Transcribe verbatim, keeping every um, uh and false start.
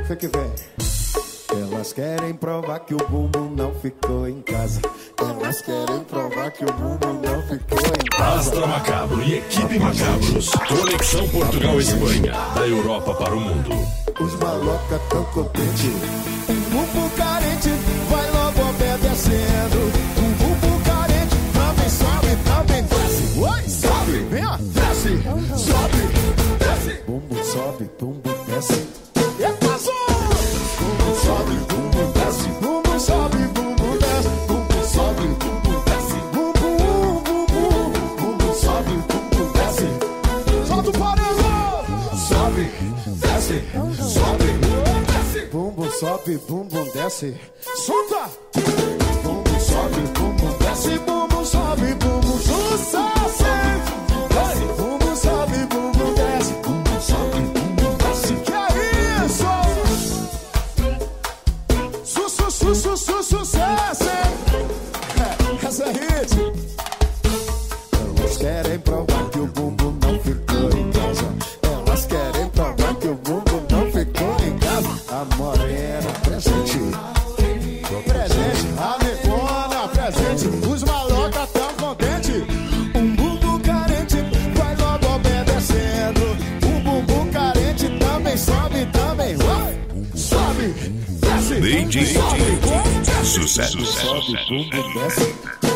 que que vem? Elas querem provar que o bumbum não ficou em casa. Elas querem provar que o bumbum não ficou em casa. Astra Macabro e Equipe Macabros. Conexão Portugal-Espanha. Da Europa para o mundo. Os maloca tão contentes. Um bumbum carente vai logo obedecendo. Um bumbum carente também sobe, também desce. Oi, sobe, vem ó, desce. Sobe, desce. Bumbum sobe, bumbum desce. Eita, bumbum sobe, bumbum desce. Bumbum sobe, bumbum desce. Bumbum sobe, bumbum desce. Bumbum, bumbum, bumbum sobe, bumbum desce. Solta o paredão. Sobe, desce, sobe, desce. Bumbum sobe, bumbum desce. Solta. Bumbum sobe, bumbum desce. Bumbum sobe, bumbum sucesso. Bumbum sobe, bumbum desce. Bumbum sobe, bumbum desce. Que é isso? Su, su, su, su, su, sucesso. É, essa é hit. Elas querem provar que o bumbum não ficou em casa. Elas querem provar que o bumbum não ficou em casa. A morena presente. Presente, a negona presente. Os maloca tão contentes. Um bumbum carente vai logo obedecendo. Um bumbum carente também sobe, também vai. Sobe, desce. D J Sobe, Sucesso. sobe, bumbum desce.